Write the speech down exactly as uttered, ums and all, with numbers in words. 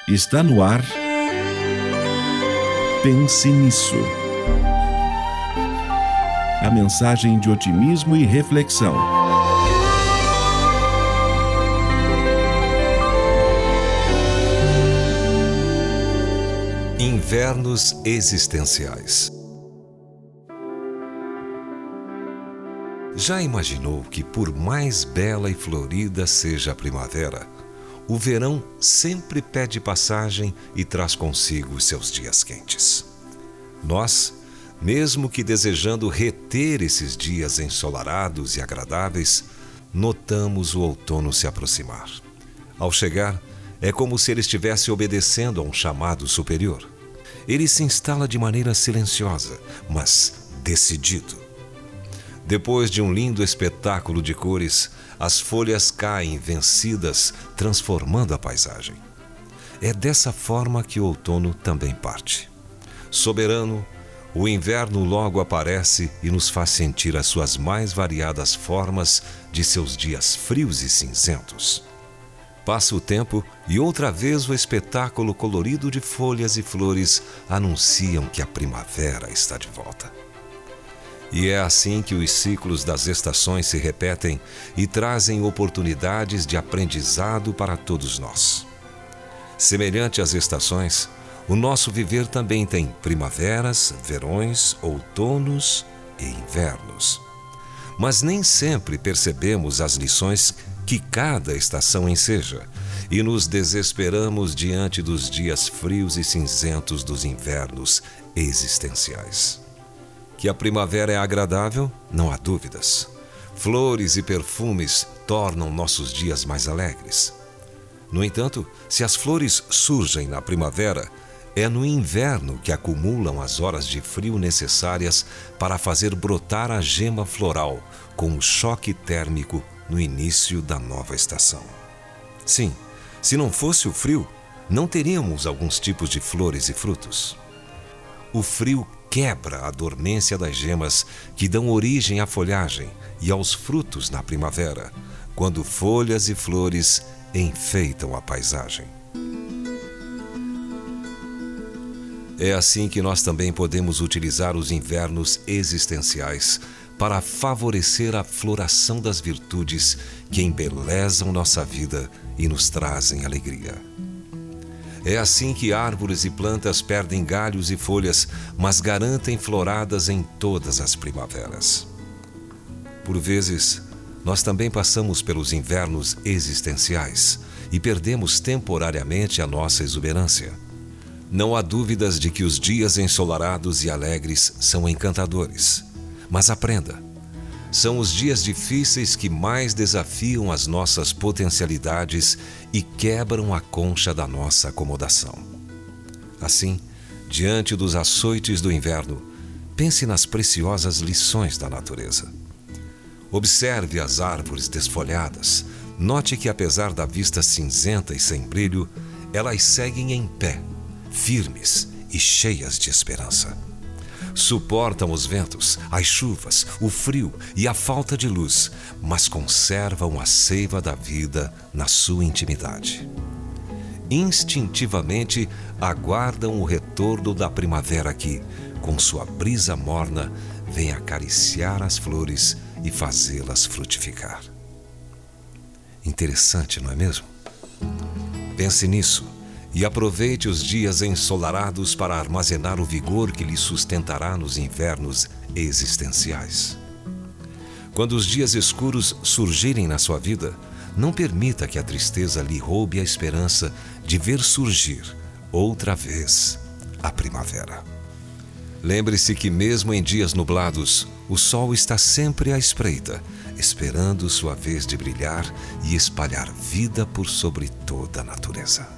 Está no ar. Pense nisso. A mensagem de otimismo e reflexão. Invernos existenciais. Já imaginou que, por mais bela e florida seja a primavera, o verão sempre pede passagem e traz consigo os seus dias quentes? Nós, mesmo que desejando reter esses dias ensolarados e agradáveis, notamos o outono se aproximar. Ao chegar, é como se ele estivesse obedecendo a um chamado superior. Ele se instala de maneira silenciosa, mas decidido. Depois de um lindo espetáculo de cores, as folhas caem vencidas, transformando a paisagem. É dessa forma que o outono também parte. Soberano, o inverno logo aparece e nos faz sentir as suas mais variadas formas de seus dias frios e cinzentos. Passa o tempo e outra vez o espetáculo colorido de folhas e flores anunciam que a primavera está de volta. E é assim que os ciclos das estações se repetem e trazem oportunidades de aprendizado para todos nós. Semelhante às estações, o nosso viver também tem primaveras, verões, outonos e invernos. Mas nem sempre percebemos as lições que cada estação enseja e nos desesperamos diante dos dias frios e cinzentos dos invernos existenciais. Que a primavera é agradável, não há dúvidas. Flores e perfumes tornam nossos dias mais alegres. No entanto, se as flores surgem na primavera, é no inverno que acumulam as horas de frio necessárias para fazer brotar a gema floral com o choque térmico no início da nova estação. Sim, se não fosse o frio, não teríamos alguns tipos de flores e frutos. O frio quebra a dormência das gemas que dão origem à folhagem e aos frutos na primavera, quando folhas e flores enfeitam a paisagem. É assim que nós também podemos utilizar os invernos existenciais para favorecer a floração das virtudes que embelezam nossa vida e nos trazem alegria. É assim que árvores e plantas perdem galhos e folhas, mas garantem floradas em todas as primaveras. Por vezes, nós também passamos pelos invernos existenciais e perdemos temporariamente a nossa exuberância. Não há dúvidas de que os dias ensolarados e alegres são encantadores. Mas aprenda, são os dias difíceis que mais desafiam as nossas potencialidades e quebram a concha da nossa acomodação. Assim, diante dos açoites do inverno, pense nas preciosas lições da natureza. Observe as árvores desfolhadas. Note que, apesar da vista cinzenta e sem brilho, elas seguem em pé, firmes e cheias de esperança. Suportam os ventos, as chuvas, o frio e a falta de luz, mas conservam a seiva da vida na sua intimidade. Instintivamente aguardam o retorno da primavera que, com sua brisa morna, vem acariciar as flores e fazê-las frutificar. Interessante, não é mesmo? Pense nisso. E aproveite os dias ensolarados para armazenar o vigor que lhe sustentará nos invernos existenciais. Quando os dias escuros surgirem na sua vida, não permita que a tristeza lhe roube a esperança de ver surgir, outra vez, a primavera. Lembre-se que mesmo em dias nublados, o sol está sempre à espreita, esperando sua vez de brilhar e espalhar vida por sobre toda a natureza.